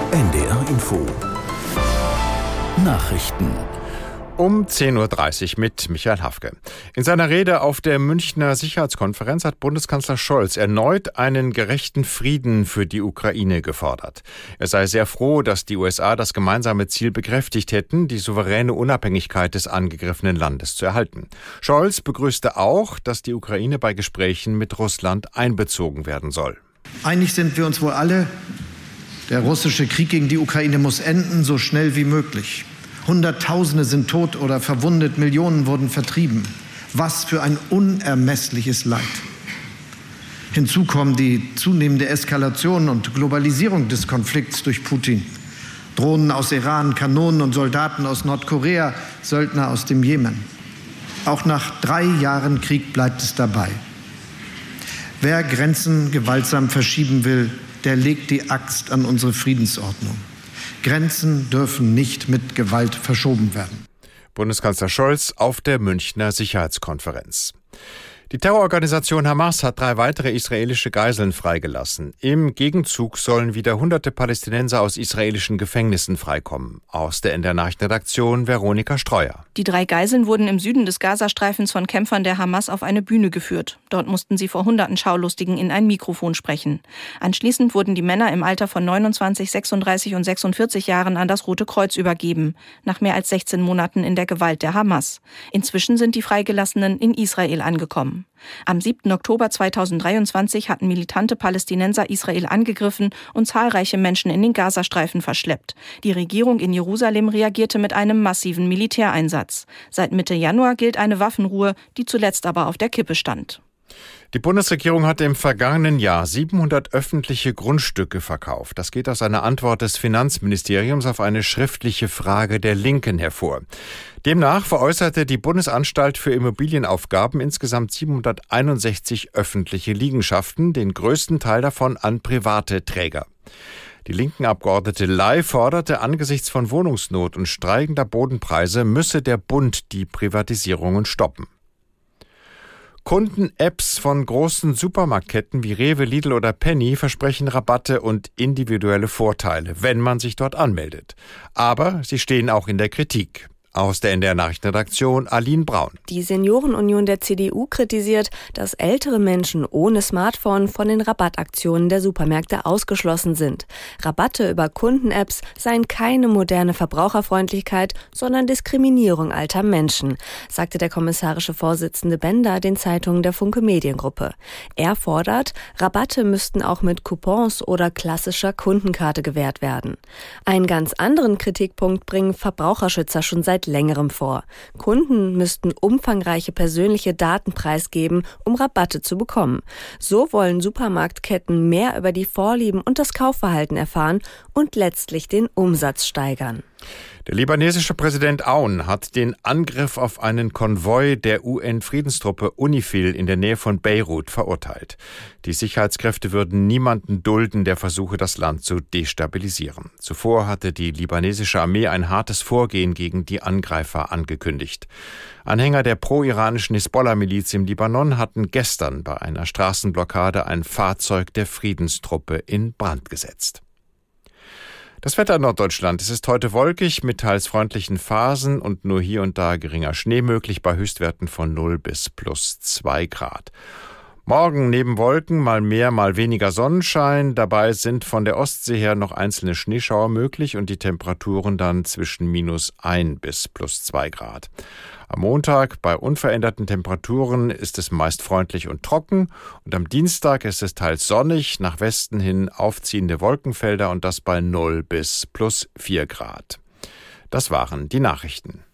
NDR Info Nachrichten um 10.30 Uhr mit Michael Hafke. In seiner Rede auf der Münchner Sicherheitskonferenz hat Bundeskanzler Scholz erneut einen gerechten Frieden für die Ukraine gefordert. Er sei sehr froh, dass die USA das gemeinsame Ziel bekräftigt hätten, die souveräne Unabhängigkeit des angegriffenen Landes zu erhalten. Scholz begrüßte auch, dass die Ukraine bei Gesprächen mit Russland einbezogen werden soll. Einig sind wir uns wohl alle, der russische Krieg gegen die Ukraine muss enden, so schnell wie möglich. Hunderttausende sind tot oder verwundet, Millionen wurden vertrieben. Was für ein unermessliches Leid. Hinzu kommen die zunehmende Eskalation und Globalisierung des Konflikts durch Putin. Drohnen aus Iran, Kanonen und Soldaten aus Nordkorea, Söldner aus dem Jemen. Auch nach 3 Jahren Krieg bleibt es dabei. Wer Grenzen gewaltsam verschieben will, der legt die Axt an unsere Friedensordnung. Grenzen dürfen nicht mit Gewalt verschoben werden. Bundeskanzler Scholz auf der Münchner Sicherheitskonferenz. Die Terrororganisation Hamas hat 3 weitere israelische Geiseln freigelassen. Im Gegenzug sollen wieder hunderte Palästinenser aus israelischen Gefängnissen freikommen. Aus der NDR Nachrichtenredaktion Veronika Streuer. Die 3 Geiseln wurden im Süden des Gazastreifens von Kämpfern der Hamas auf eine Bühne geführt. Dort mussten sie vor hunderten Schaulustigen in ein Mikrofon sprechen. Anschließend wurden die Männer im Alter von 29, 36 und 46 Jahren an das Rote Kreuz übergeben, nach mehr als 16 Monaten in der Gewalt der Hamas. Inzwischen sind die Freigelassenen in Israel angekommen. Am 7. Oktober 2023 hatten militante Palästinenser Israel angegriffen und zahlreiche Menschen in den Gazastreifen verschleppt. Die Regierung in Jerusalem reagierte mit einem massiven Militäreinsatz. Seit Mitte Januar gilt eine Waffenruhe, die zuletzt aber auf der Kippe stand. Die Bundesregierung hatte im vergangenen Jahr 700 öffentliche Grundstücke verkauft. Das geht aus einer Antwort des Finanzministeriums auf eine schriftliche Frage der Linken hervor. Demnach veräußerte die Bundesanstalt für Immobilienaufgaben insgesamt 761 öffentliche Liegenschaften, den größten Teil davon an private Träger. Die linken Abgeordnete Ley forderte, angesichts von Wohnungsnot und steigender Bodenpreise müsse der Bund die Privatisierungen stoppen. Kunden-Apps von großen Supermarktketten wie Rewe, Lidl oder Penny versprechen Rabatte und individuelle Vorteile, wenn man sich dort anmeldet. Aber sie stehen auch in der Kritik. Aus der NDR Nachrichtenredaktion Aline Braun. Die Seniorenunion der CDU kritisiert, dass ältere Menschen ohne Smartphone von den Rabattaktionen der Supermärkte ausgeschlossen sind. Rabatte über Kunden-Apps seien keine moderne Verbraucherfreundlichkeit, sondern Diskriminierung alter Menschen, sagte der kommissarische Vorsitzende Bender den Zeitungen der Funke Mediengruppe. Er fordert, Rabatte müssten auch mit Coupons oder klassischer Kundenkarte gewährt werden. Einen ganz anderen Kritikpunkt bringen Verbraucherschützer schon seit längerem vor. Kunden müssten umfangreiche persönliche Daten preisgeben, um Rabatte zu bekommen. So wollen Supermarktketten mehr über die Vorlieben und das Kaufverhalten erfahren und letztlich den Umsatz steigern. Der libanesische Präsident Aoun hat den Angriff auf einen Konvoi der UN-Friedenstruppe UNIFIL in der Nähe von Beirut verurteilt. Die Sicherheitskräfte würden niemanden dulden, der versuche, das Land zu destabilisieren. Zuvor hatte die libanesische Armee ein hartes Vorgehen gegen die Angreifer angekündigt. Anhänger der pro-iranischen Hisbollah-Miliz im Libanon hatten gestern bei einer Straßenblockade ein Fahrzeug der Friedenstruppe in Brand gesetzt. Das Wetter in Norddeutschland. Es ist heute wolkig mit teils freundlichen Phasen und nur hier und da geringer Schnee möglich bei Höchstwerten von 0 bis plus 2 Grad. Morgen neben Wolken mal mehr, mal weniger Sonnenschein. Dabei sind von der Ostsee her noch einzelne Schneeschauer möglich und die Temperaturen dann zwischen minus 1 bis plus 2 Grad. Am Montag bei unveränderten Temperaturen ist es meist freundlich und trocken und am Dienstag ist es teils sonnig, nach Westen hin aufziehende Wolkenfelder und das bei 0 bis plus 4 Grad. Das waren die Nachrichten.